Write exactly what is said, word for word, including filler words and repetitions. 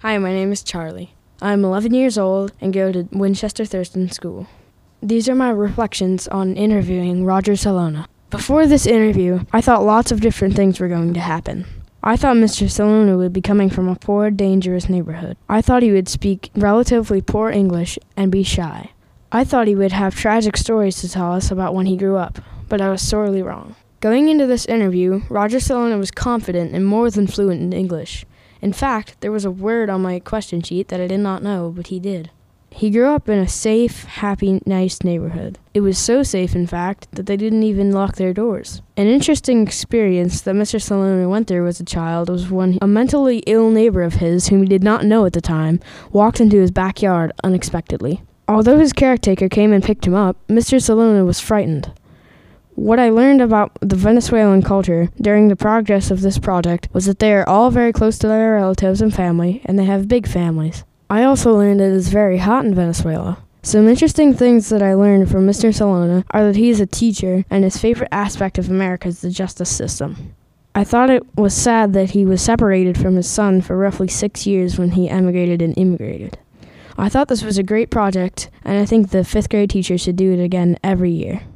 Hi, my name is Charlie. I'm eleven years old and go to Winchester Thurston School. These are my reflections on interviewing Roger Salona. Before this interview, I thought lots of different things were going to happen. I thought Mister Salona would be coming from a poor, dangerous neighborhood. I thought he would speak relatively poor English and be shy. I thought he would have tragic stories to tell us about when he grew up, but I was sorely wrong. Going into this interview, Roger Salona was confident and more than fluent in English. In fact, there was a word on my question sheet that I did not know, but he did. He grew up in a safe, happy, nice neighborhood. It was so safe, in fact, that they didn't even lock their doors. An interesting experience that Mister Salona went through as a child was when a mentally ill neighbor of his, whom he did not know at the time, walked into his backyard unexpectedly. Although his caretaker came and picked him up, Mister Salona was frightened. What I learned about the Venezuelan culture during the progress of this project was that they are all very close to their relatives and family, and they have big families. I also learned it is very hot in Venezuela. Some interesting things that I learned from Mister Salona are that he is a teacher, and his favorite aspect of America is the justice system. I thought it was sad that he was separated from his son for roughly six years when he emigrated and immigrated. I thought this was a great project, and I think the fifth grade teachers should do it again every year.